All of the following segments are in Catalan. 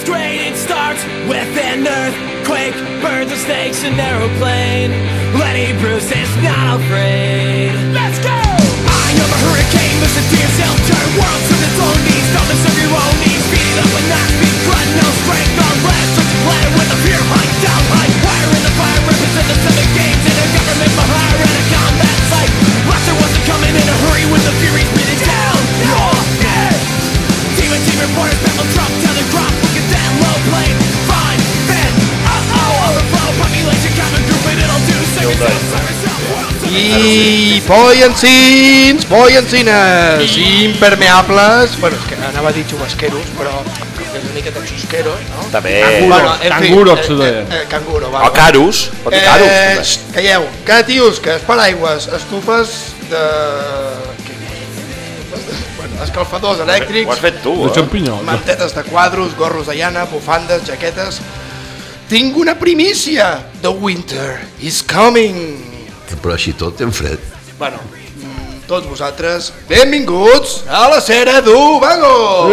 it's great, it starts with an earthquake, birds and snakes, an aeroplane. Lenny Bruce is not afraid. Let's go! I am a hurricane, listen to yourself, turn worlds to its own knees. Don't serve your own needs, beat it up with not speed, blood, no strength, on blast. Such a planet with a fear high, down high. Wire in the fire, represent the 7 games in a government behind at a combat site. Russia wasn't coming in a hurry with the furies beating down your neck. Team reporters, battle drop, telegraph, look at that low plane. Fine, then, overflow, population, common group, and it'll do. Second I pollancins, impermeables. Bueno, és que anava a dir xubasqueros, però és una miqueta xusqueros, no? També. Canguro, canguro, va. O carus, pot dir carus. Calleu, que tios, que és paraigües, estufes de... Bueno, escalfadors elèctrics. Ho has fet tu, de xampinyó. Mantetes de quadros, gorros de llana, bufandes, jaquetes. Tinc una primícia! The winter is coming! Però així tot en fred. Bueno, tots vosaltres, benvinguts a la Cera d'Ubago!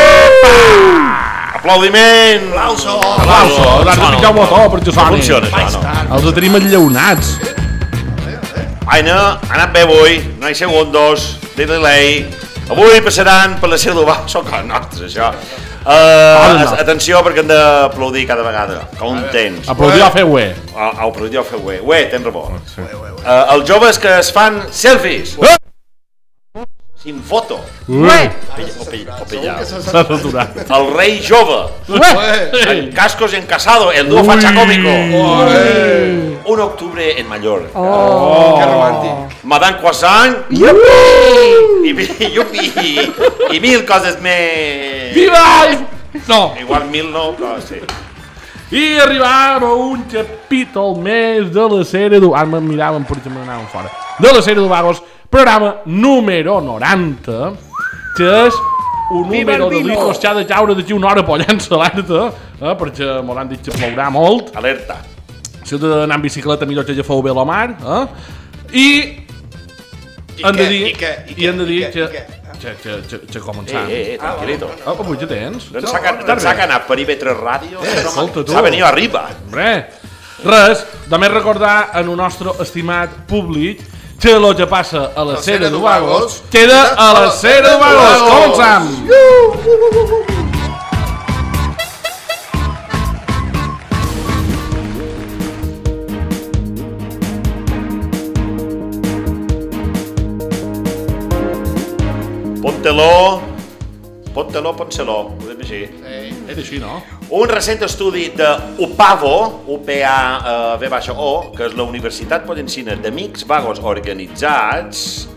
Aplaudiment! Aplauso! L'has de picar un botó per que No soni. funciona això, no? Els tenim enllaunats. Aina, ha anat bé avui, no hi segundos, de delay. Avui passaran per la Cera d'Ubago, són coses nostres, això. Atenció, perquè hem d'aplaudir cada vegada, com un temps. Aplaudir o fer ué. Aplaudir o fer ué. Ué, tens raó. Els joves que es fan selfies. Sin foto. Ué! O pillado. S'ha saturat. El rei jove. En cascos y en casado, el dúo facha cómico. 1 octubre en Mallorca. Que romàntic. Madame Croissant. Yupi. I 1000 coses més. Viva! No. Igual 1000 no, però sí. I arribàvem a un capítol més de la sèrie d'Ubagos. Ara me'n miraven perquè me n'anàvem fora. De la sèrie d'Ubagos, programa número 90, que és un número de licos que ha de caure d'aquí una hora pollant-se alerta, perquè m'han dit que plourà molt. Alerta. Si heu d'anar en bicicleta, millor que ja feu bé la mar. I hem de dir que començant. Tranquilito. Avui ja tens? D'ençà que ha anat per IB3 Ràdio, escolta tu. s'ha venit arriba. Res, només recordar en el nostre estimat públic que el que passa a la Cera d'Ubagos queda a la Cera d'Ubagos. Començam! Póntelo, ho diem així. És així, no? Un recent estudi de UPAVO, UPAV-O, que és la Universitat Potencina d'Amics Vagos Organitzats...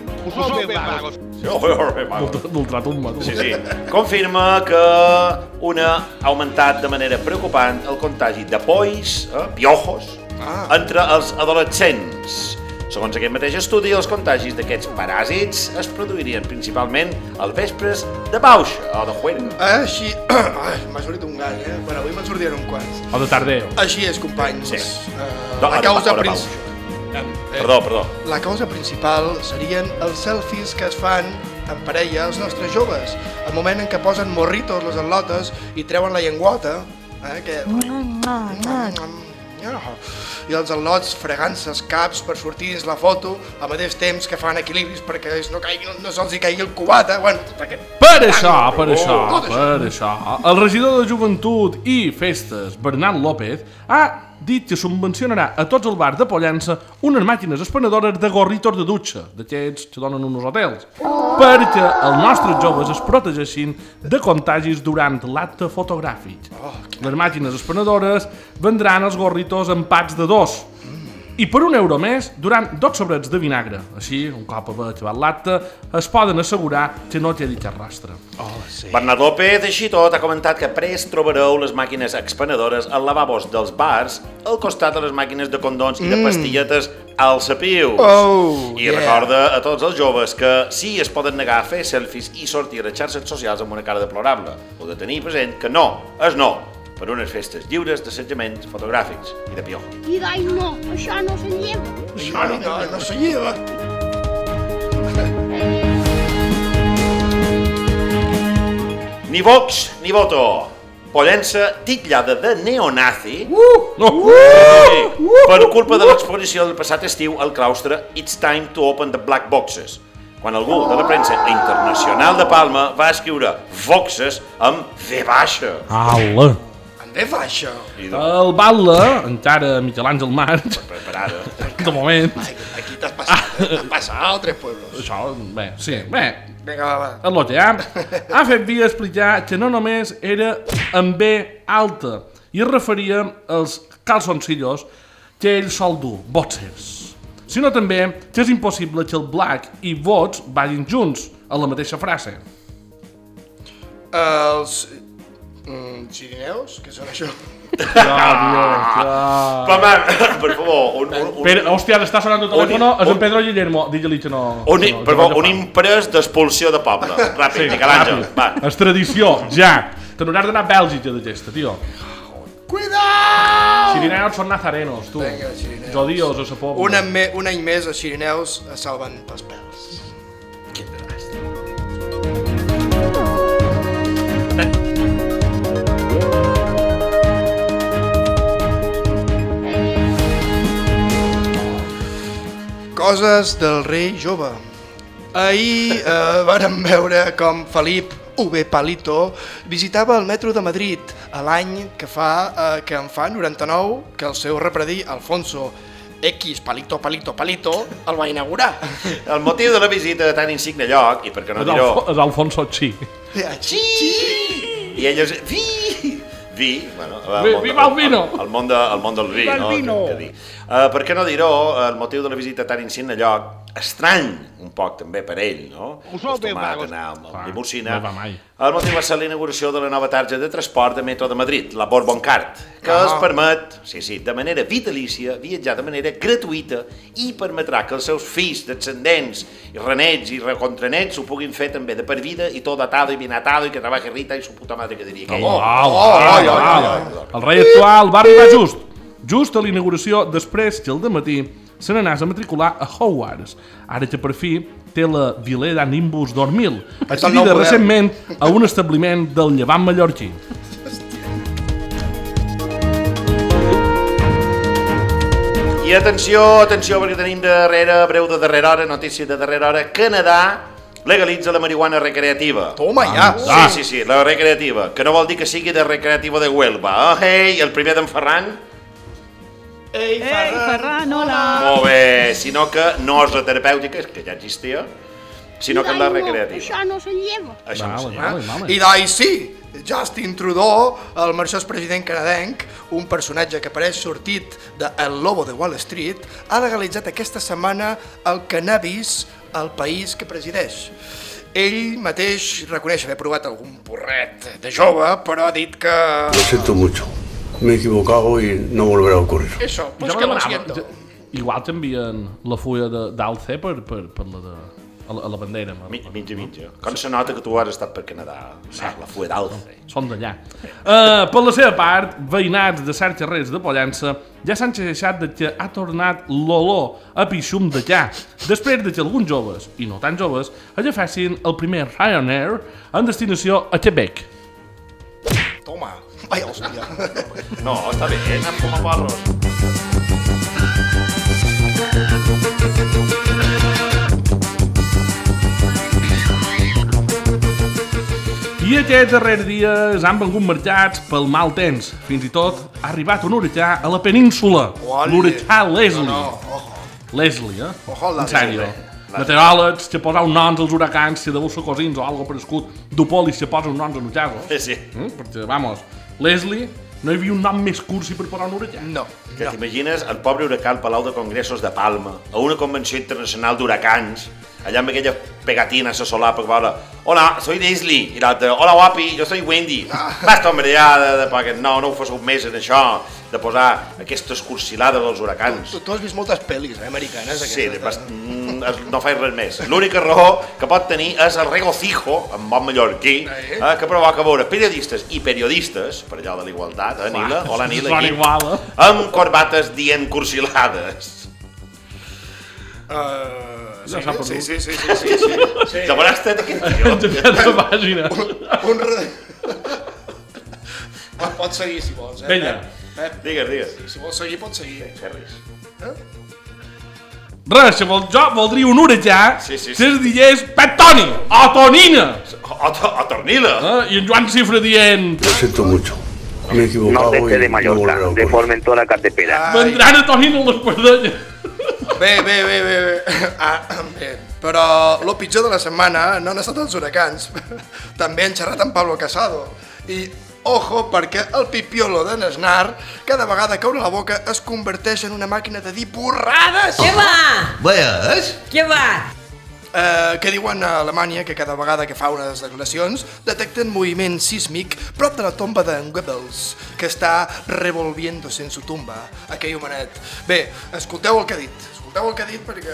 Sí. Confirma que ha augmentat de manera preocupant el contagi de polls, piojos, entre els adolescents. Segons aquest mateix estudi, els contagis d'aquests paràsits es produirien principalment als vespres de bauxa o de juerga. Així... m'ha sortit un gall, Bueno, avui me'n sortiran un quants. O de tardeo. Així és, companys. Sí. La causa Perdó. La causa principal serien els selfies que es fan en parella als nostres joves. El moment en què posen morritos les al·lotes i treuen la llengüota, que... i els al·lots fregant-se els caps per sortir dins la foto al mateix temps que fan equilibris perquè no se'ls hi caigui el cubata. Bueno, Per això, el regidor de Joventut i Festes, Bernat López, ha dit que subvencionarà a tots els bars de Pollença unes màquines expenedores de gorritos de dutxa, d'aquests que donen uns hotels, perquè els nostres joves es protegeixin de contagis durant l'acte fotogràfic. Les màquines expenedores vendran els gorritos en packs de 2 i per €1 més durant 2 sobrets de vinagre. Així, un cop acabat l'acte, es poden assegurar que no quedi cap rastre. Bernat López, així tot, ha comentat que prest trobareu les màquines expenedores als lavabos dels bars al costat de les màquines de condons i de pastilletes al Sapius. I recorda a tots els joves que sí es poden negar a fer selfies i sortir a les xarxes socials amb una cara deplorable. Heu de tenir present que no és no per unes festes lliures d'assetjaments fotogràfics i de pió. I dai, no, això no se lleva. Això no se lleva. Ni Vox ni voto. Pollença titllada de neonazi per culpa de l'exposició del passat estiu al claustre It's Time to Open the Black Boxes, quan algú de la premsa internacional de Palma va escriure Voxes amb V baixa. Ala! En ve baixa. El Batlle, encara Miquel Àngel March, Per ara. de moment... Aquí t'has passat a altres pueblos. Això, bé, sí, bé, Vinga, va. el lo que hi ha. Ha fet via explicar que no només era amb B alta i es referia als calzoncillos que ell sol dur, boxers, sinó també que és impossible que el black i vots vagin junts a la mateixa frase. Els... Sirineus? Què són això? Per favor, Però, hòstia, està sonant el telèfon, és en Pedro Guillermo. Digue-li que no... un imprès d'expulsió de poble. Ràpid, Miquel Àngel, va. És tradició, ja. Te n'hauràs d'anar a Bèlgica d'aquesta, tio. Cuidao! Sirineus són nazarenos, tu. Vinga, Sirineus. Jodios a sa pobla. Un any més els Sirineus es salven pels pèls. Quin desastre. Coses del rei jove. Ahir vàrem veure com Felip V. Palito visitava el metro de Madrid a l'any que en fa 99 que el seu repredí Alfonso X Palito el va inaugurar. El motiu de la visita de tan insigne lloc, i per què no dir-ho... És Alfonso Chi. I ell és... bueno, Viva el vino! El món del vi, no? Per què no dir-ho, el motiu de la visita tan insigne lloc, estrany un poc també per ell, no? Acostumat a anar amb limusina. No va mai. El motiu va ser la inauguració de la nova targeta de transport de metro de Madrid, la Bourbon Card, que es permet, de manera vitalícia, viatjar de manera gratuïta i permetrà que els seus fills, descendents, i renets i recontrenets ho puguin fer també de per vida i tot atado i bien atado i que trabaje Rita i su puta madre que diria aquell. El rei actual va arribar just a la inauguració després que el dematí se n'anàs a matricular a Hogwarts, ara que per fi té la Vileda Nimbus 2000, adquirida recentment a un establiment del llevant mallorquí. I atenció, perquè tenim breu de darrera hora, notícia de darrera hora, Canadà legalitza la marihuana recreativa. Toma ja! Sí, la recreativa, que no vol dir que sigui de recreativa de Huelva. Hey, el primer d'en Ferran? Ei, Ferran, hola! Molt bé, sinó que no és la terapèutica, que ja existia, sinó que és la recreativa. Això no se lleva. Això no sé. I doncs sí, Justin Trudeau, el marxós president canadenc, un personatge que apareix sortit de El Lobo de Wall Street, ha legalitzat aquesta setmana el cannabis al país que presideix. Ell mateix reconeix haver provat algun porret de jove, però ha dit que... Lo siento mucho. Me he equivocado y no volverá a ocurrir. Eso, pues que lo siento. Igual t'envien la fulla d'alce per la bandera. Mitja. Com se nota que tu has estat per Canadà? La fulla d'alce. Són d'allà. Per la seva part, veïnats de certs carrers de Pollença ja s'han queixat de que ha tornat l'olor a pixum d'allà, després de que alguns joves, i no tan joves, agafessin el primer Ryanair en destinació a Quebec. Toma. Ai, hòstia. No, està bé, anem com a porros. I aquests darrers dies han vengut marxats pel mal temps. Fins i tot ha arribat un huracà a la península. L'huracà Leslie. Leslie, en sèrio. Meteoròlegs que poseu noms als huracans, si deu ser cosins o algo parescut, d'Upolis que posen noms a Nuchago. Sí. Perquè, vamos, Leslie, no hi havia un nom més cursi per posar un huracà. No. Que t'imagines el pobre huracà al Palau de Congressos de Palma, a una convenció internacional d'huracans, allà amb aquella pegatina a la solapa que va dir hola, soy Leslie, i l'altre, hola guapi, jo soy Wendy. Basta, hombre, ja, no ho fos un mes en això, de posar aquestes cursilades dels huracans. Tu has vist moltes pel·lis americanes, aquestes. Sí, no faig res més. L'única raó que pot tenir és el regocijo, en bon mallorquí, que provoca veure periodistes i periodistes, per allò de l'igualtat, Nila, hola Nila, aquí, amb corbates dient cursilades. Sí. Demanaste aquest tio. Ens ha fet la pàgina. Pots seguir, si vols, Vinga. Pep, Digues. si vols seguir, pots seguir. Ferris. Res, jo voldria honorejar Sí. les digués Pep Toni o Tonina. O Tornila. I en Joan Cifra dient Lo siento mucho. Me he equivocado y no volverá a ocurrir. Formentor a Cartepera. vendran a Tonina l'Espardenya. Bé. Bé. Però el pitjor de la setmana no han estat els huracans. També han xerrat amb Pablo Casado. I, ojo, perquè el pipiolo de Aznar, cada vegada que obre la boca, es converteix en una màquina de dir borrades. Què va? Veies? Què va? Que diuen a Alemanya que cada vegada que fa unes declaracions detecten moviment sísmic prop de la tomba d'en Goebbels, que està revolviéndose en su tumba, aquell homenet. Bé, escolteu el que ha dit perquè...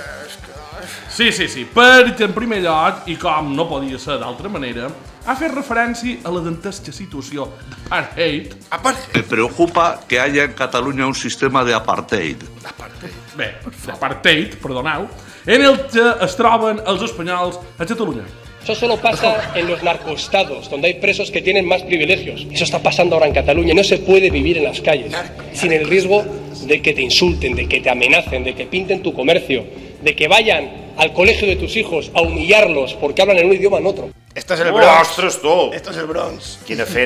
Sí, perquè en primer lloc, i com no podia ser d'altra manera, ha fet referència a la dantesca situació d'apartheid. Apartheid. Me preocupa que haya en Cataluña un sistema de apartheid. Bé, d'apartheid, perdoneu, en el que es troben els espanyols a Catalunya. Eso solo pasa en los narcoestados, donde hay presos que tienen más privilegios. Eso está pasando ahora en Cataluña. No se puede vivir en las calles sin el riesgo de que te insulten, de que te amenacen, de que pinten tu comercio, de que vayan al colegio de tus hijos a humillarlos porque hablan en un idioma en otro. Esto és el Bronx. Ostres, tu! Esto és el Bronx.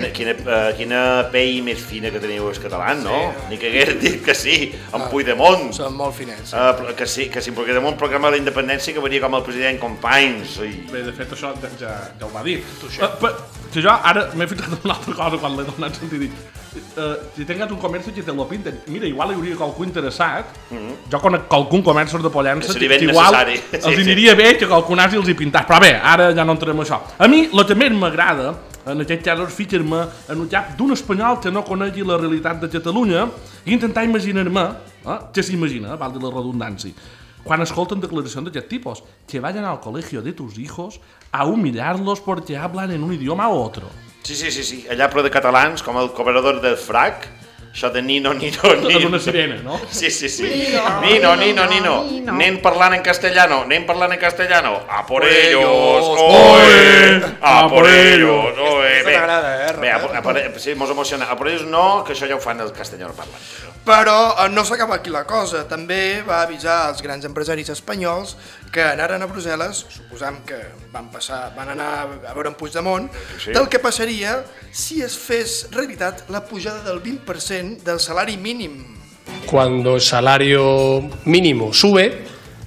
Quina pell més fina que teniu els catalans, no? Ni que hagués dit que sí, amb Puigdemont. Són molt finets. Que si Puigdemont proclama la independència que venia com el president Companys. Bé, de fet, això ja ho va dir. Que jo ara m'he ficat en una altra cosa quan l'he donat sentit. Si tengas un comercio que te lo pinten. Mira, igual hi hauria qualcú interessat. Jo conec qualcun comerç de Pollença que igual els aniria bé que qualcú anés i els hi pintàs. Però bé, ara ja no entrem això. A mi, el que més m'agrada, en aquest cas, és ficar-me en el cap d'un espanyol que no conegui la realitat de Catalunya i intentar imaginar-me, què s'imagina, val de la redundància, quan escolten declaracions d'aquest tipus, que vayan al colegio de tus hijos a humillarlos porque hablan en un idioma u otro. Sí. Allà però de catalans, com el cobrador del frac, això de nino. És una sirena, no? Sí. Nino. Nen parlant en castellano. A por ellos. Oe. A por ellos. Oe. Bé, t'agrada, Bé, sí, mos emociona. A por ellos no, que això ja ho fan el castellano parlant. Però no s'acaba aquí la cosa. També va avisar als grans empresaris espanyols que anaren a Brussel·les, suposam que van anar a veure en Puigdemont, del que passaria si es fes realitat la pujada del 20% del salari mínim. Cuando el salario mínimo sube,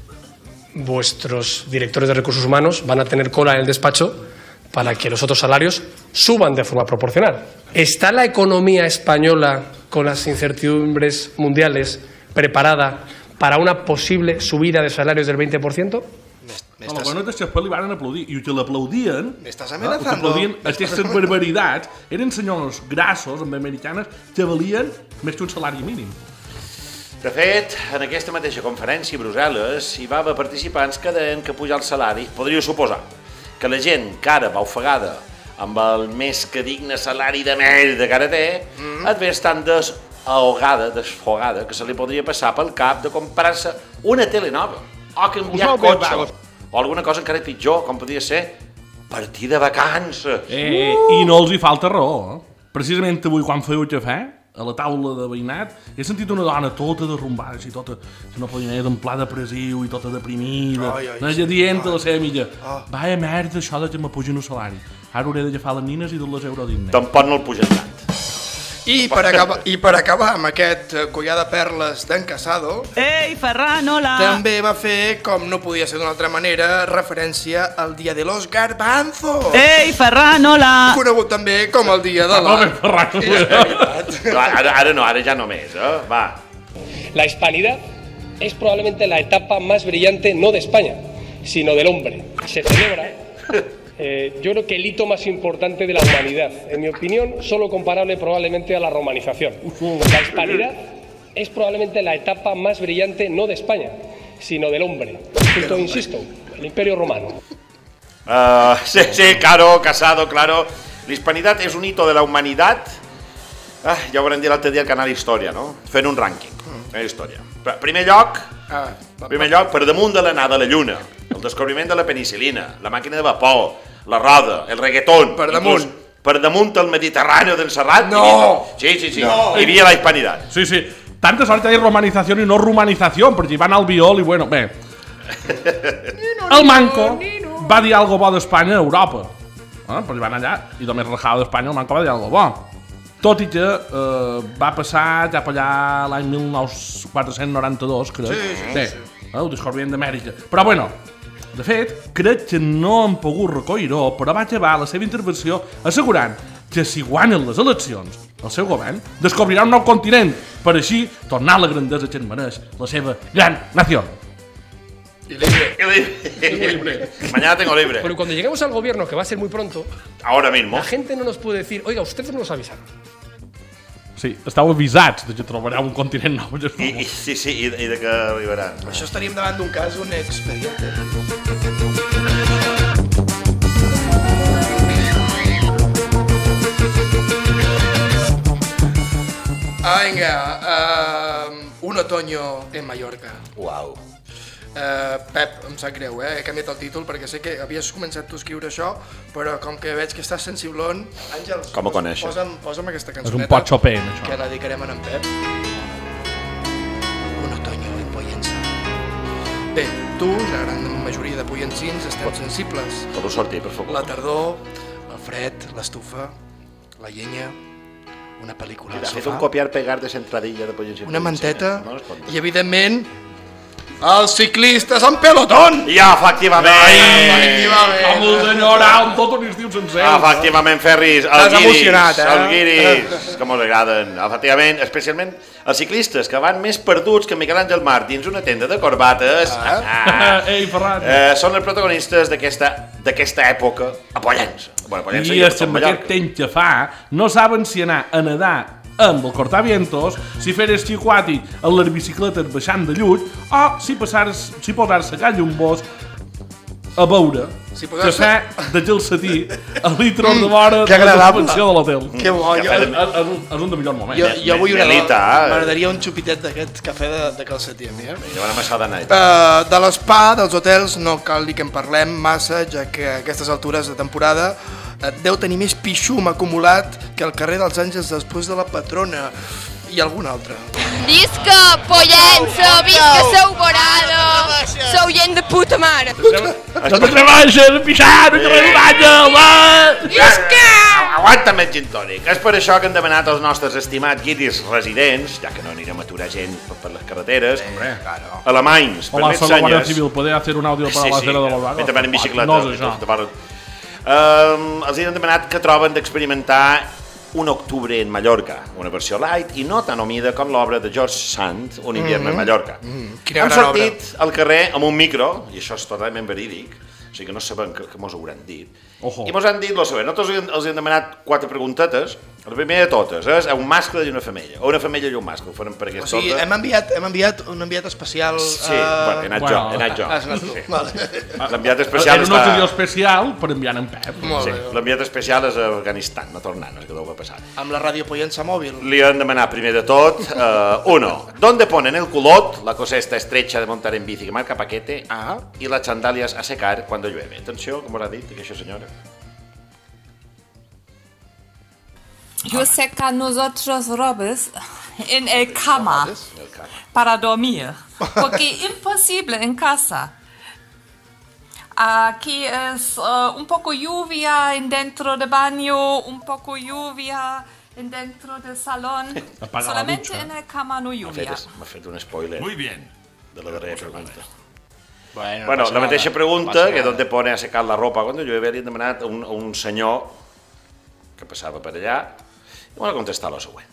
vuestros directores de recursos humanos van a tener cola en el despacho para que los otros salarios suban de forma proporcional. ¿Está la economía española, con las incertidumbres mundiales, preparada para una posible subida de salarios del 20%? No, la bona és que després li van aplaudir, i que l'aplaudien, M'estàs amenazando. aplaudien aquestes barbaritats, eren senyors grassos, amb americanes, que valien més que un salari mínim. De fet, en aquesta mateixa conferència a Brussel·les hi va haver participants que deien que pujar el salari podria suposar que la gent que ara va ofegada amb el més que digne salari de merda que ara té, et ves tan desfogada, que se li podria passar pel cap de comprar-se una tele nova, o canviar cotxe, o alguna cosa encara pitjor, com podria ser partir de vacances. I no els hi falta raó. Precisament avui, quan fèieu cafè, a la taula de veïnat, he sentit una dona tota derrumbada, així, tota, que no podia anar d'un pla depressiu i tota deprimida, anava dient a la seva amiga, vaya merda això de que me pugin el salari, ara hauré d'agafar les nines i dur-les a Eurodinner. Tampoc no el pugen tant. I per acabar amb aquest collar de perles d'en Casado, Ei, Ferran, hola! també va fer, com no podia ser d'una altra manera, referència al Dia de los Garbanzos. Ei, Ferran, hola! Conegut també com el Dia de Ara no, ara ja no més, va. La hispanidad es probablemente la etapa más brillante no de España, sino del hombre. Se celebra, yo creo que el hito más importante de la humanidad, en mi opinión, solo comparable probablemente a la romanización. La hispanidad es probablemente la etapa más brillante no de España, sino del hombre. Junto, insisto, el Imperio Romano. Sí, claro, Casado, claro. La hispanidad és un hito de la humanitat. Ja ho vam dir l'altre dia al canal Història, no? Fent un rànquing de la història. Primer lloc, per damunt de l'anada a la Lluna, el descobriment de la penicil·lina, la màquina de vapor, la roda, el reggaeton. Per damunt. per damunt el Mediterrani del Serrat. No! Sí. No. Hi havia la hispanitat. Sí. Tanta sort hay romanización y no rumanización, perquè hi van al viol i bueno, bé. El Manco va dir algo bo d'Espanya a Europa. Però hi van allà i només rajado d'Espanya el Manco va dir algo bo. Tot i que va passar cap allà l'any 1492, crec. Sí. Ho descobrien d'Amèrica. Però bueno, de fet, crec que no han pogut recollir-ho, però va acabar la seva intervenció assegurant que si guanyen les eleccions, el seu govern descobrirà un nou continent per així tornar a la grandesa que es mereix la seva gran nació. Y libre. Mañana tengo libre. Pero cuando lleguemos al gobierno, que va a ser muy pronto, ahora mismo. La gente no nos puede decir, oiga, ustedes nos avisaron. Sí, estàu avisats de que trobarà un continent nou. Sí, i de que arribaran. Això estaríem davant d'un cas, un expediente. Vinga, un otoño en Mallorca. Uau. Pep, em sap greu, he canviat el títol perquè sé que havies començat tu a escriure això, però com que veig que estàs sensiblon, Àngels, com ho coneixes? Posa'm aquesta cançoneta. És un pot Chopin, això. Que la dedicarem a en Pep. Un otoño en Pollença. Bé, tu, la gran majoria de pollensins, estem sensibles. Pot sortir, per favor. La tardor, el fred, l'estufa, la llenya, una pel·lícula al Ha fet sofà, un copiar-pegar de centradilla de Pollens. una manteta i, evidentment, els ciclistes en pelotón! Ja, efectivament! Amb el d'enyorar amb tot un estiu sencer. Efectivament, Ferris, T'has emocionat, els guiris, com us agraden. Efectivament, especialment els ciclistes, que van més perduts que Miquel Àngel Mar dins una tenda de corbates. Ei, Ferran. Són els protagonistes d'aquesta època a Pollença. Bueno, Pollença I és que amb aquest temps que fa, no saben si anar a nedar amb el cortavientos, si fer esquí aquàtic amb les bicicletes baixant de lluny, o si posar-se a llum-bos a veure cafè de gelcetí a litros de vora de la suspensió de l'hotel. Que bo, És un de millors moments. jo vull una... Melita. M'agradaria un xupitet d'aquest cafè de calcetí a mi, Jo van a passar de nit. De l'espa, dels hotels, no cal dir que en parlem massa, ja que a aquestes altures de temporada deu tenir més pixum acumulat que el carrer dels Àngels després de la Patrona i algun altre. Visca Pollença, visca Seu Borada, sou gent de puta mare. No te treballa de pixar, no te treballa, Visca! Aguanta més gin tònic. És per això que han demanat als nostres estimats guiris residents, ja que no anirem a aturar gent per les carreteres, alemanys, per Hola, més soy la Guardia senyes... Civil, ¿puede hacer un audio para la acera de los vagos? Mentre van en bicicleta. No és això. Els han demanat que troben d'experimentar un octubre en Mallorca, una versió light i no tan humida com l'obra de George Sand, Un invierno en Mallorca. Quina Han gran obra. sortit al carrer amb un micro, i això és totalment verídic, o sigui que no sabem què mos hauran dit. Ojo. I mos han dit lo següent, nosaltres els hem demanat 4 preguntetes. La primera de totes és un mascle i una femella, o una femella i un mascle, ho farem per O aquesta sigui, hem enviat un enviat especial... Sí, bueno, he anat jo, he anat jo. Has anat tu, vale. L'enviat especial Era un està... audio especial per enviar en Pep. Molt Sí, bé. l'enviat especial és a Afganistan, no tornant, és que deu haver passat. Amb la ràdio Pollença mòbil. Le han demanat primer de tot, uno, ¿dónde ponen el culot, la cosa esta estrecha de montar en bici que marca paquete, y las sandalias a secar cuando llueve? Atenció, com us ha dit aquesta senyora? Yo seca nosotros robes en el cama para dormir, porque imposible en casa. Aquí es un poco lluvia en dentro del baño, un poco lluvia en dentro del salón. Solamente en el cama no lluvia. M'ha fet un spoiler. Muy bien. De la darrera pregunta. Bueno, Bueno, la mateixa pregunta, que ¿dónde pone a secar la ropa cuando llueve? Li han demanat a un senyor que passava per allà i m'ha contestat lo següent.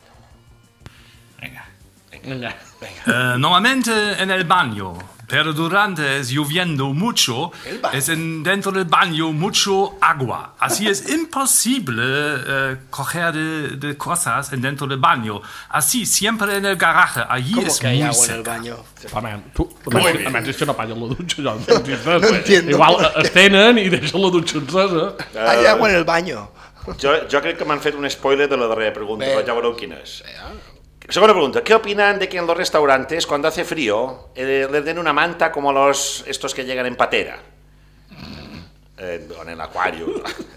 Venga. Normalmente en el baño, pero durante es lloviendo mucho, es dentro del baño mucho agua. Así es imposible coger de cosas dentro del baño. Así, siempre en el garaje, allí ¿Cómo es que hay muy agua en el seca. baño? Home, tu, almenys és que no paguen la dutxa, jo no entiendo. Igual es tenen i deixen la dutxa encesa. Hay agua en el baño. Jo crec que m'han fet un spoiler de la darrera pregunta, però ja veureu quina és. Segunda pregunta, ¿qué opinan de que en los restaurantes, cuando hace frío, les den una manta como estos que llegan en patera? O en el acuario.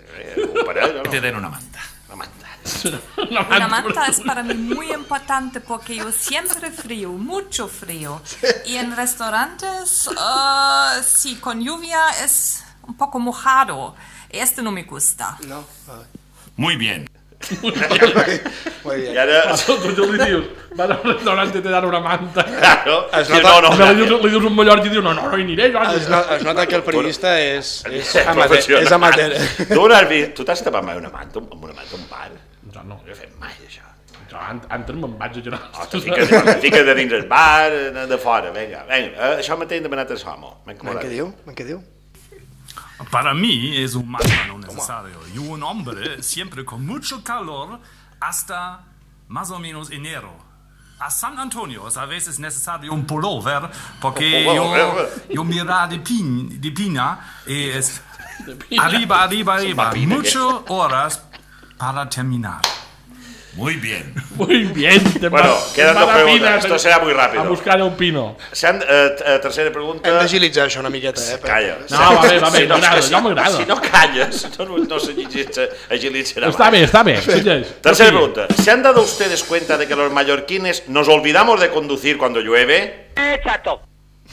Te den una manta. Una manta es para mí muy importante porque yo siempre frío, mucho frío. Y en restaurantes, sí, con lluvia es un poco mojado. Este no me gusta. No. Muy bien. Muy bien. I ara... Tu li dius, vas al restaurant i te dan una manta. Claro. Li dius un Mallorca i diu, no hi aniré. Es nota que el periodista és amateur. Tu t'has tapat mai una manta amb un bar? Jo no. No he fet mai, això. Jo antes me'n vaig a girar. Fica't de dins el bar, de fora, vinga. Això mateix demanat a Somo. ¿Qué diu? Para mí es un mando necesario. Y un hombre siempre con mucho calor hasta más o menos enero. A San Antonio es a veces necesario un pullover porque yo mira de pina y es arriba. Muchas horas para terminar. Muy bien. Bueno, quedan dos preguntas. Esto será muy rápido. A buscar un pino. Tercera pregunta. Hem d'agilitzar això una miqueta, Calla. No, va bé, m'agrada. Si no calles, no se agilitzará. Está bien. Tercera pregunta. ¿Se han dado ustedes cuenta de que los mallorquines nos olvidamos de conducir cuando llueve? Exacto.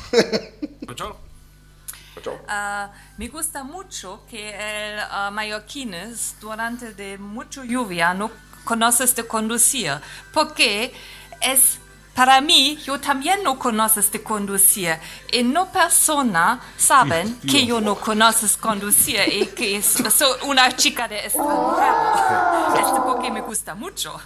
Me gusta mucho que el mallorquines durante de mucha lluvia no conoces de conducir, porque es para mí, yo también no conoces de conducir y no personas saben que yo no conoces conducir y que soy una chica de extranjero. Esto porque me gusta mucho.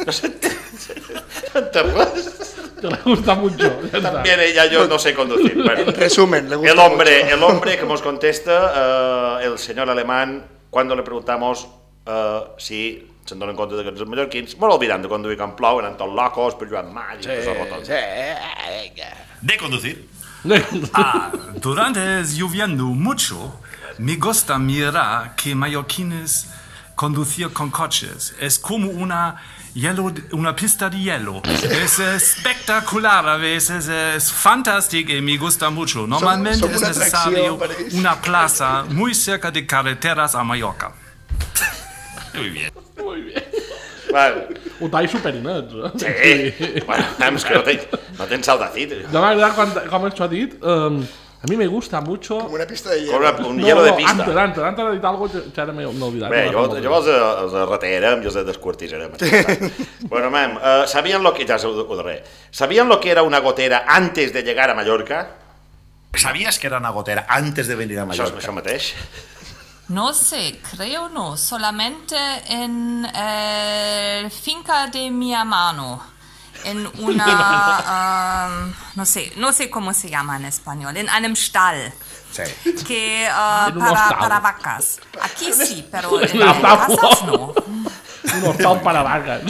¿Te le gusta mucho. También ella, yo no sé conducir. Bueno, en resumen, le gusta mucho. El hombre que nos contesta, el señor alemán, cuando le preguntamos si se'n donen compte que els mallorquins molt olvidant de conduir quan plou, eren tots locos, per jugar mal i de conducir. Durante lloviendo mucho, me gusta mirar que mallorquines conducir con coches. Es como una pista de hielo. Es espectacular a veces, es fantástico y me gusta mucho. Normalmente es necesario una plaza muy cerca de carreteras a Mallorca. Muy bien. Vale. Ho talls superinets, Sí. Bueno, és que no tens saudacit. De verdad, com ens ho ha dit, a mí me gusta mucho... Como una pista de hielo. Un hielo de pista. Antes de dir algo, ja m'he olvidat. Bé, jo els retallarem i els descuartitzarem. Bueno, mam, ¿sabían lo que... Ya ho daré. ¿Sabían lo que era una gotera antes de llegar a Mallorca? ¿Sabías que era una gotera antes de venir a Mallorca? Això mateix. No sé, creo no, solamente en finca de mi hermano, en una, no sé cómo se llama en español, en einem Stall, sí. Que para vacas. Aquí sí, pero en casas no. Un hostal para vacas.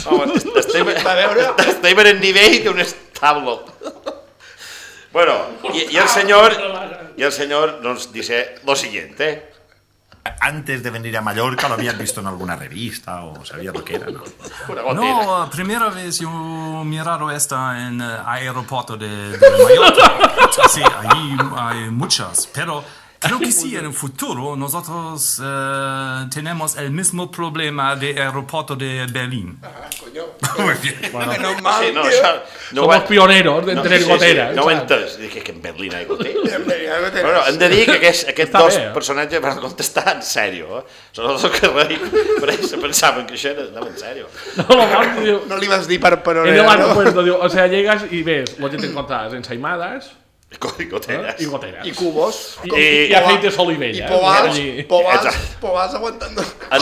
Estem en el nivell d'un establo. Bueno, y el señor nos dice lo siguiente. Antes de venir a Mallorca lo habías visto en alguna revista o sabías lo que era, ¿no? No, primera vez yo miraron esta en el aeropuerto de Mallorca. Sí, ahí hay muchas, pero creo que sí, en el futuro nosotros tenemos el mismo problema del aeropuerto de Berlín. Coño. Muy bien. Bueno, menos mal, sí, no, somos pioneros de tener goteras. No ho he entès. Dic que en Berlín hi ha goteras. Bueno, hem de dir que aquests dos personatges van contestar en sèrio. Són els dos que se pensaven que això anava en sèrio. No li vas dir per En el aeropuerto, o sea, llegas y ves, lo que te encontrás ensaimadas, y goteras. Y cubos. Y aceites olivella. Y povas aguantando. Han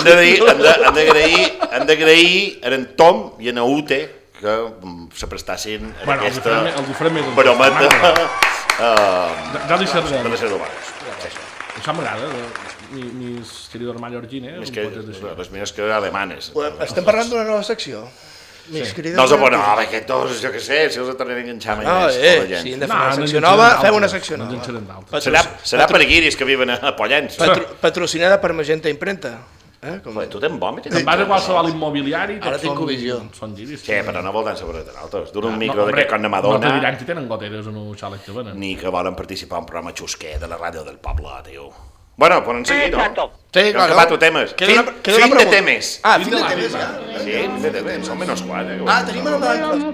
d'agrair en Tom i en Ute que se prestassin en aquesta brometa de ser humanes. Això m'agrada, mis queridos mallorquines. Les meves que alemanes. Estem parlant d'una nova secció. No els aponem, aquests dos, jo què sé, si els tornem a enganxar mai més. Si hem de fer una secció nova, fem una secció nova. Serà per guiris que viven a Pollens. Patrocinada per Magenta Imprenta. Tu tens vòmit? Te'n vas a qualsevol immobiliari, ara tinc visió. Són guiris. Sí, però no volen saber de nosaltres. Dur un micro d'aquest con Madonna. No te diran que tenen goteres en un xalet que venen. Ni que volen participar en un programa xusquer de la ràdio del poble, tio. Bueno, poden seguir, no? Sí, hem clar, acabat no. temes. Queda una Fin de pregunta. temes. Fin de temes, ja. Sí, fin de temes. Són menys 4. Tenim una altra.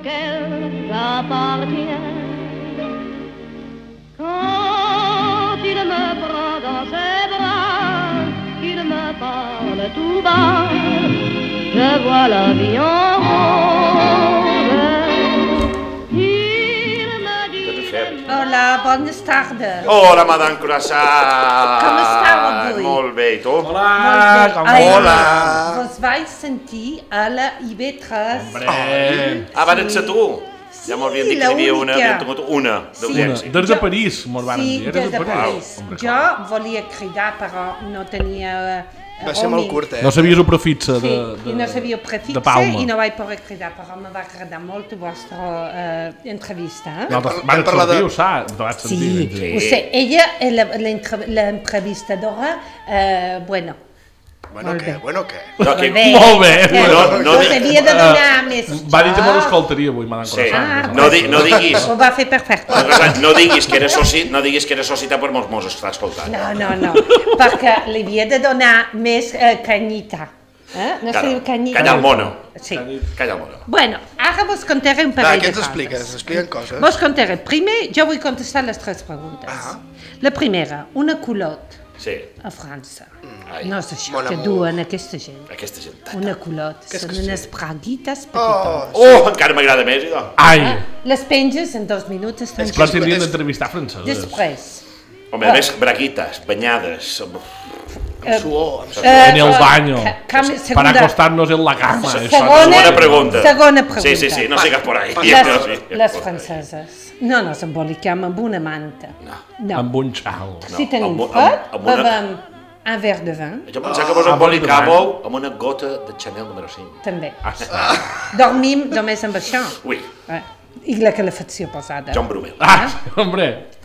Quand il me prend dans ses bras, qu'il me parle tout bas, je vois la vie en rose. Il me dit... Hola, bones tardes. Hola, Madame Curaçao. Com estàu avui? Molt bé, i tu? Hola. Vos vaig sentir a la IB3. Abans ets tu. Ja m'havien dit que n'hi havia una, havíem tingut una d'audiència. Des de París, mos van dir. Sí, des de París. Jo volia cridar, però no tenia... Va ser molt curt, No sabies el prefix de i no sabia el prefix i no vaig poder cridar, però me va agradar molt la vostra entrevista. Van sortir, ho saps? Sí, ho sé. Ella, l'entrevistadora, bueno... Bueno, què? Molt bé. No s'havia de donar més joc. Va dir que me l'escoltaria avui, Madame Curaçao. No diguis... Ho va fer perfecte. No diguis que era societat per mos està escoltant. No, perquè li havia de donar més canyita. No se diu canyita? Calla al mono. Sí. Calla al mono. Bueno, ara vos contaré un parell de coses. Què ens expliquen coses? Vos contaré. Primer, jo vull contestar les 3 preguntes. La primera, una culotte a França. No és això que duen aquesta gent. Una culotte. Són unes braguites petites. Encara m'agrada més, idò. Les penges en 2 minuts. Però tindrien d'entrevistar franceses. Després. Home, a més, braguites, banyades... Suor. En el baño. Para acostarnos en la cama. Segona pregunta. Sí, no sigas por ahí. Les franceses no nos embolicam amb una manta. No. Amb un xal. Si tenim fred, bevem un verre de vin. Jo pensava que vos embolicàveu amb una gota de Chanel número 5. També. Dormim només amb això. Ui. I la calefacció posada. John Brumel. Hombre.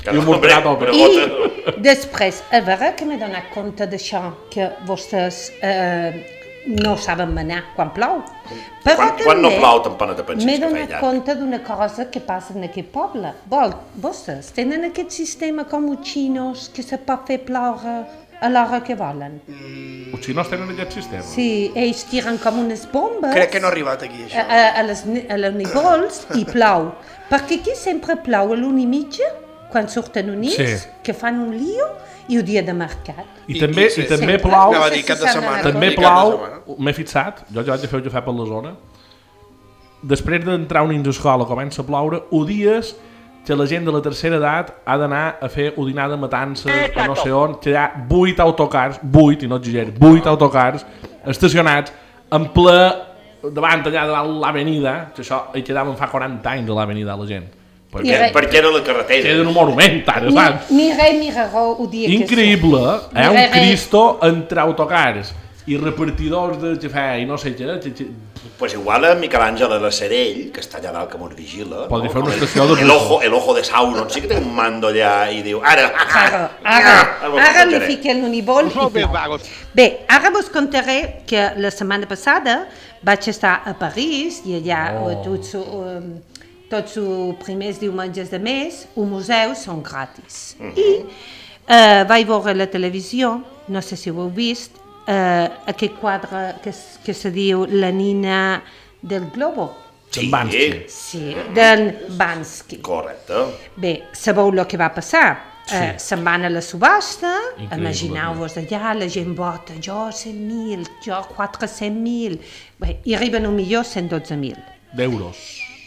I després, a veure que m'he donat compte d'això, que vostès no saben manar quan plou. Quan no plou tampoc no te penses m'he que donat compte d'una cosa que passa en aquest poble. Vostès tenen aquest sistema com els xinos que se pot fer ploure a l'hora que volen. Els xinos tenen aquest sistema? Sí, ells tiren com unes bombes... Crec que no ha arribat aquí, això. A les nivells i plou. Perquè aquí sempre plou a l'1 i mitja, quan surten units, que fan un lío, i el dia de mercat. I també plou... També plou, m'he fixat, jo ja vaig fer un cafè per la zona, després d'entrar un nins a escola, comença a ploure, o dies que la gent de la tercera edat ha d'anar a ferodinar de matances o no sé on, que hi ha 8 autocars, 8, i no exagero, 8 autocars estacionats en ple davant allà davant l'avenida, que això hi quedaven fa 40 anys a l'avenida la gent. Perquè era la carretera. Era un monument, ara, saps? Mireu el dia que... Increïble, un Cristo entre autocars i repartidors de cafè i no sé què. Pues igual a Miquel Àngel de la Serell, que està allà dalt que mos vigila, podria fer una estació de... El ojo de Sauron, sí que té un mando allà i diu, ara li fiquem l'univol i plou. Bé, ara vos contaré que la setmana passada vaig estar a París i allà tots els primers diumenges de mes, els museus són gratis. I vaig veure a la televisió, no sé si ho heu vist, aquest quadre que se diu La nina del globo. Sí, d'en Bansky. Correcte. Bé, sabeu el que va passar? Se'n van a la subhasta, imagineu-vos allà, la gent vota, jo 100.000, jo 400.000, bé, i arriben millor 112.000. D'euros.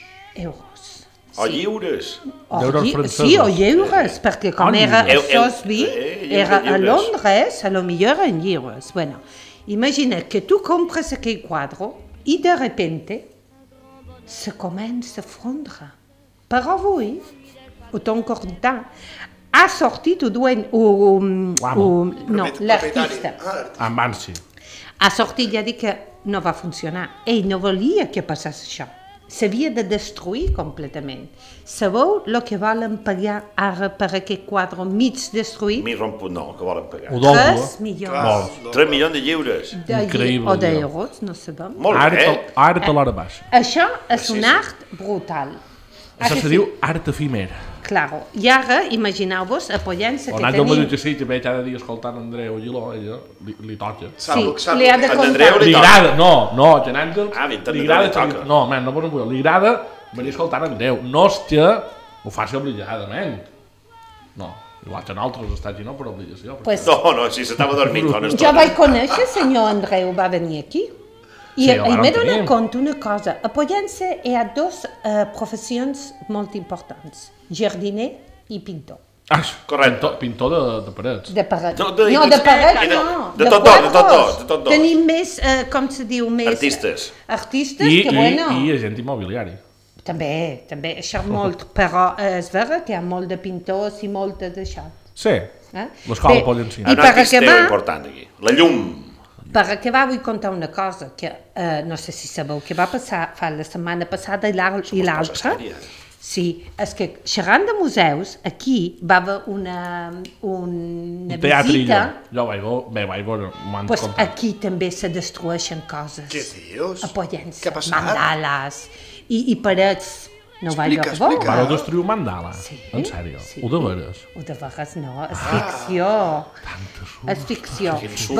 O lliures. D'euros francesos. Sí, o lliures, perquè com era a Sosby, era a Londres, a lo millor eren lliures. Bueno, imagina que tu compres aquell quadre i de repente se comença a fondre. Però avui, ho t'ho contar, ha sortit l'artista. En Banksy. Ha sortit i ha dit que no va funcionar. Ell no volia que passés això. S'havia de destruir completament. Sabeu el que volen pagar ara per aquest quadre mig destruït? No, que volen pagar. 3 milions. 3 milions de lliures. O d'euros, no sabem. Art a l'hora baixa. Això és un art brutal. Això se diu art efímer. Claro. I ara, imagineu-vos, apoyant-se que O Àngel m'ha tenim... dit que sí, també cada dia escoltant Andreu Giló, ella li toca. Sí, li ha de contar. Li agrada, no, Jan Àngel, li agrada, toca. no, man, no poden poder, li agrada venir escoltant Andreu, no és que ho faci obligadament. No, igual que nosaltres està aquí, no per obligació. Pues, no, si s'estava dormint fa una jo estona. vaig conèixer el senyor Andreu, va venir aquí. I Sí, m'he donat compte una cosa, a Pollença hi ha dos professions molt importants, jardiner i pintor. Ah, correcte. Pintor de parets. De parets. No, De parets no. De tot. Tenim més, com se diu, més... Artistes. Artistes, que bueno. I agent immobiliari. També, això molt, però és vera que hi ha molt de pintors i molt d'això. Sí, l'escola Pollencina. Un artista important aquí, la llum. Per acabar vull contar una cosa, que no sé si sabeu, que va passar fa la setmana passada i l'altra. Sí, és que xerrant de museus, aquí va haver una visita... Jo vaig veure, m'ho han pues contat. aquí també se destrueixen coses. Què dius? A Pollença. Què ha passat? Mandales i parets. No vaig veure. Vau destruir un mandala? Sí. En sèrio? Sí. Ho de veres? Ho de veres no, és ficció. És ficció.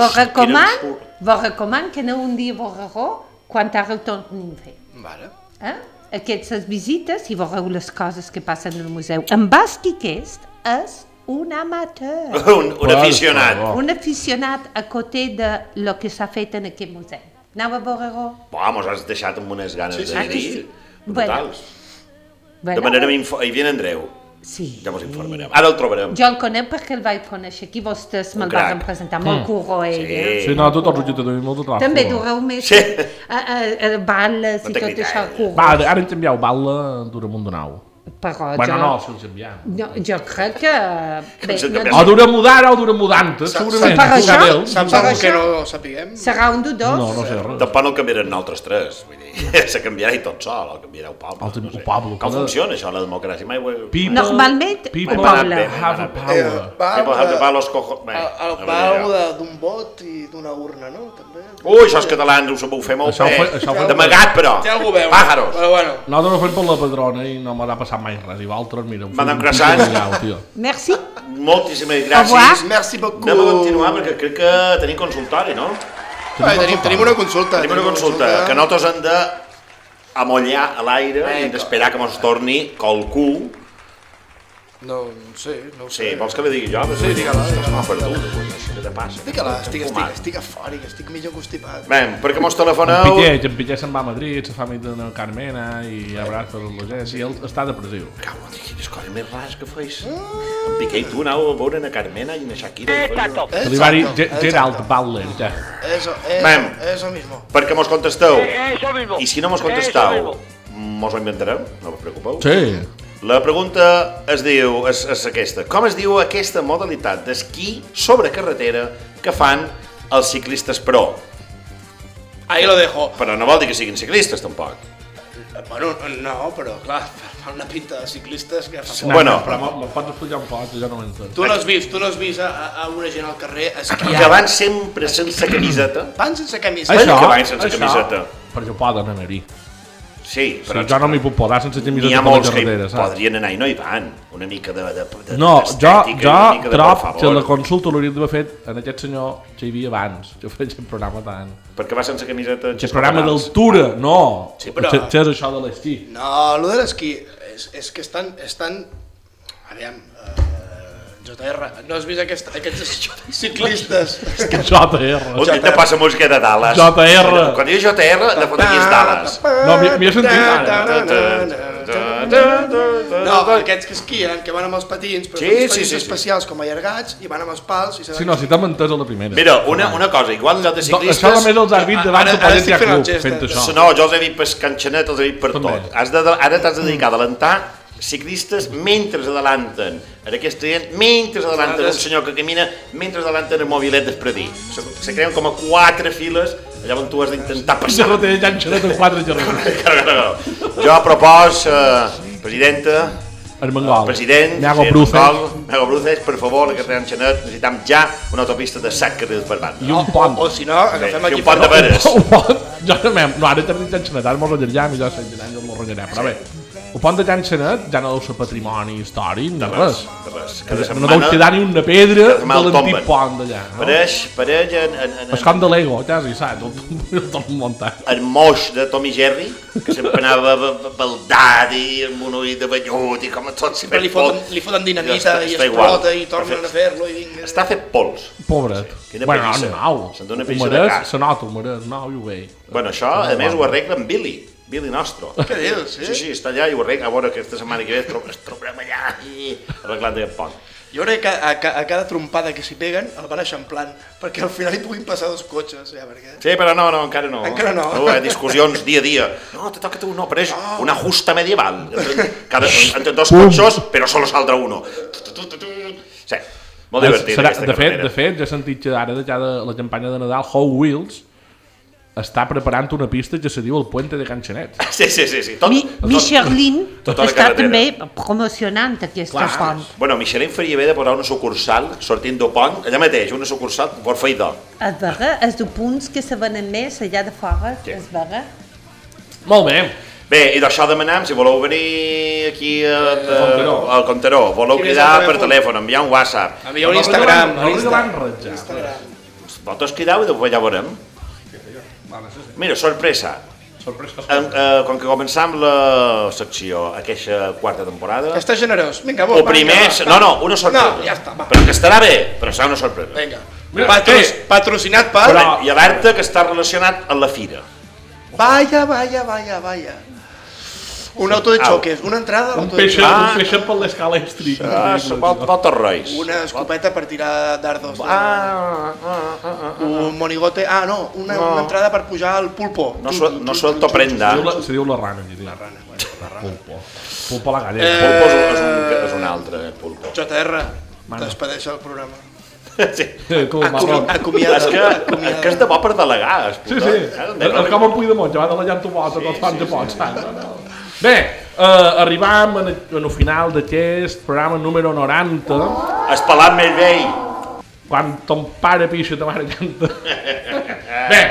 Vos recoman que aneu un dia a veure quan ara ho tornin a fer. Vale. Aquestes visites i veureu les coses que passen al museu. En basc i aquest és un amateur. Un aficionat. Un aficionat a côté de lo que s'ha fet en aquest museu. Aneu a veure-ho? Mos has deixat amb unes ganes de dir brutals. Bueno, de manera hi viene Andreu. Sí. Ja mos informarem. Ara el trobarem. Jo el conec perquè el vaig conèixer aquí. Vostès me'l van presentar. Molt curro, ell. Sí, no, tots els jutges tenim molt de treball. També dureu més bales i tot això curro. Va, ara ens envieu bala durant un donau. Però bueno, jo... no, si els enviem. No, jo crec que... Bé, o dura mudar o dura mudantes, segurament. Per això? Saps algú que no sapiguem? Serà un de dos? No sé res. Tampoc no el canviaran altres tres, vull dir, se canviarà i tot sol, el canviarà el poble. El poble. Com funciona això, la democràcia? Normalment, el poble. Have the power, los cojos... El pau d'un vot i d'una urna, no? També. Ui, això els catalans ho sabeu fer molt bé. D'amagat, però. Ja algú veu. Pájaros. Però bueno. Nosaltres ho fem per la padrona i no m'ha passat mai res. I l'altre, mira... Madame Croissant. Merci. Moltíssimes gràcies. Merci beaucoup. Anem a continuar perquè crec que tenim consultori, no? Tenim una consulta. Tenim una consulta, que nosaltres hem de amollar a l'aire i hem d'esperar que mos torni qualcú. No sé. Sí, vols que li digui jo? Sí, digue-la. Estàs mal perdut, què te passa? Digue-la, estic afòric, estic mig constipat. Bé, perquè mos telefoneu... En Piqué se'n va a Madrid, se fa amic de Carmena i abraça la gent, i ell està depressiu. Cau, quines coses més rares que feis. En Piqué i tu aneu a veure a Carmena i a Shakira. Que li va dir Gerald Butler, ja. Eso mismo. Perquè mos contesteu. I si no mos contesteu, mos ho inventarem, no us preocupeu. Sí. La pregunta és aquesta. Com es diu aquesta modalitat d'esquí sobre carretera que fan els ciclistes pro? Ahí lo dejo. Però no vol dir que siguin ciclistes, tampoc. Bueno, no, però clar, fan una pinta de ciclistes que fa... Bueno, però me'l pots explicar un poc, jo no ho entenc. Tu no has vist a una gent al carrer esquiant. Que van sempre sense camiseta. Van sense camiseta. Això, que van sense camiseta. Perquè poden anar-hi. Sí, però... jo no m'hi puc posar sense camiseta per la carretera, saps? N'hi ha molts que podrien anar i no hi van. Una mica d'estètica. No, jo trob que la consulta l'hauríem d'haver fet en aquest senyor que hi havia abans, que feia el programa tant. Perquè va sense camiseta... El programa d'altura, no. Sí, però... Què és això de l'esquí? No, el de l'esquí és que estan... Aviam... JR, no has vist aquests ciclistes? JR. Un dia te passa música de Dallas. JR. Quan dius JR, de fot aquí és Dallas. No, m'hi he sentit. No, aquests que esquien, que van amb els patins, però són patins especials com allargats i van amb els pals. Sí, no, si t'hem entès a la primera. Mira, una cosa, igual allò de ciclistes... Això només els has vist davant de Pollença Club fent això. No, jo els he dit per canxanet, els he dit per tot. Ara t'has de dedicar a adelantar ciclistes mentre adelanten en aquesta gent, mentre adelanten un senyor que camina, mentre adelanten el mobilet d'Espredí. Se creen com a 4 files, llavors tu has d'intentar passar. Ja no té llanxanet en 4 gerrons. Jo propos, presidenta, president, Mago Bruces, per favor, que tenen Xanet, necessitam ja una autopista de 7 carrils per banda. I un pont. O si no, agafem aquí... I un pont de veres. No, ara tenim llanxanet, ara mos allargam i ja s'enllargam i mos ronyarem, però bé. El pont de Can Xanet ja no deu ser patrimoni històric, de res. No deu quedar ni una pedra de l'antic pont d'allà. Pareix és com de Lego, quasi, saps? Tot muntat. El moix de Tom i Jerry, que sempre anava baldat i amb un ull de vellut i com tot. Sempre li foten dinamita i explota i tornen a fer-lo i vinga. Està fet pols. Pobret. Bueno, nou. Humerès, se nota, Humerès, nou i ho veig. Bueno, això, a més, ho arregla amb Billy nostre. Què dius, sí? Sí, està allà i ho arregla. A veure, aquesta setmana que ve es trobarem allà i arreglant aquest pont. Jo crec que a cada trompada que s'hi peguen el van eixamplant, perquè al final hi puguin passar dos cotxes, ja, perquè... Sí, però no, encara no. Encara no. Discussions dia a dia. No, te toca tu, no, però és una justa medieval. Entre dos cotxos, però solo saldrà uno. Sí, molt divertit aquesta carretera. De fet, ja he sentit que ara de la campanya de Nadal, Hot Wheels està preparant una pista que se diu el Puente de Can Xanet. Sí. Michelin està també promocionant aquesta pont. Bueno, Michelin faria bé de posar una sucursal sortint del pont, allà mateix, una sucursal per fer idò. És vera, és de punts que se venen més allà de fora, és vera. Molt bé. Bé, i d'això demanem, si voleu venir aquí al Conteró, voleu cridar per telèfon, enviar un WhatsApp. Enviar un Instagram. Vosaltres crideu i després ja veurem. Mira, sorpresa. Com que començam la secció, aquesta quarta temporada... Estàs generós. Vinga, o primer... No, una sorpresa. No, ja està, va. Però que estarà bé, però serà una sorpresa. Vinga. Patrocinat per... I alerta que està relacionat amb la fira. Vaya. Un auto de choques, una entrada a l'auto de choques. Un peixet per l'escala extrem. Moltes reis. Una escopeta per tirar dardos. Un monigote... una entrada per pujar al pulpo. No suelto prenda. Se diu la rana. Pulpo a la gallera. Pulpo és un altre, pulpo. JR, despedeix el programa. Sí. Acomiada. És que és de bo per delegar. Sí. És com en Puigdemont, ja va delegant tu bota tots fans de pots. Bé, arribam al final d'aquest programa número 90. Espalat més vell. Quan ton pare pixa ta mare canta. Bé,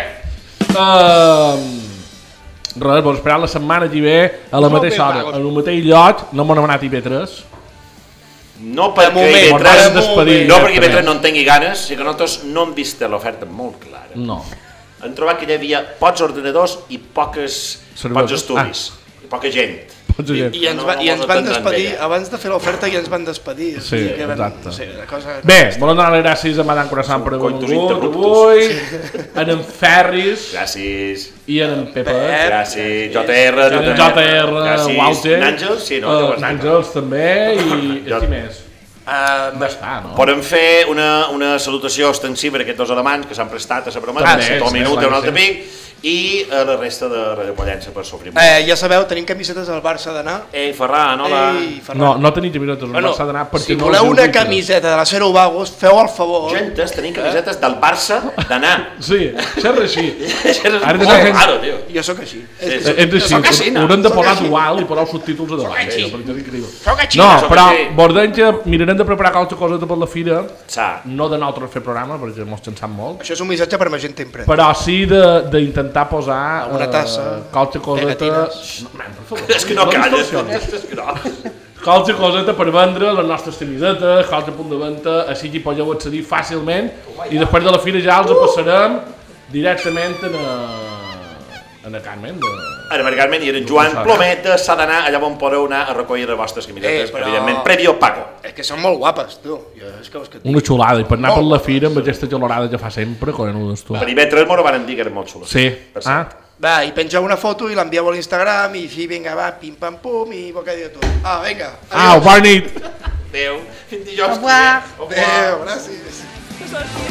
res, vos esperar la setmana que ve a la mateixa hora, en el mateix lloc, no m'ho hem anat IB3. No perquè IB3 no en tingui ganes, sinó que nosaltres no hem vist l'oferta molt clara. No. Hem trobat que hi havia pocs ordenadors i pocs estudis. Poca gent. I ens van despedir, abans de fer l'oferta ja ens van despedir. Sí, exacte. Bé, volem donar les gràcies a Madame Corazán per haver vingut avui, en Ferris, gràcies, i en Pepe, gràcies, JR, Walter, Nàngels també, i qui més? Podem fer una salutació extensiva a aquests dos alemanys que s'han prestat a la broma, tot minut i un altre pic, i a la resta de Radio Pollença per sofrir. Ja sabeu, tenim camisetes del Barça d'anar. Ei, Ferran, hola. No tenim camisetes del Barça d'anar perquè no... Si voleu una camiseta de la Cero Vagos, feu el favor. Gentes, tenim camisetes del Barça d'anar. Sí, ser així. Claro, tio. Jo sóc així. És així, haurem de posar dual i posar els subtítols a davant. No, però bordem que mirarem de preparar qualque coseta per la fira, no de nosaltres fer programa, perquè mos cansam molt. Això és un missatge per a gent imprenta. Però sí d'intentar posar una tassa, qualque coseta... És que no calles. Qualque coseta per vendre les nostres camisetes, qualque punt de venda, així que podeu accedir fàcilment i després de la fira ja els passarem directament en a Carmen. En Carmen i en Joan Plomet s'ha d'anar allà on podeu anar a recollir les vostres camisetes, evidentment, prèvio pago. És que són molt guapes, tu. Una xulada, i per anar per la fira amb aquesta gelorada que fa sempre, collons tu. Per IB3 m'ho van dir que eren molt xules. Sí. Va, i pengeu una foto i l'envieu a l'Instagram i així, vinga, va, pim-pam-pum i bocadillo tot. Vinga. Bona nit. Adéu. Fins dijous. Adéu, gràcies.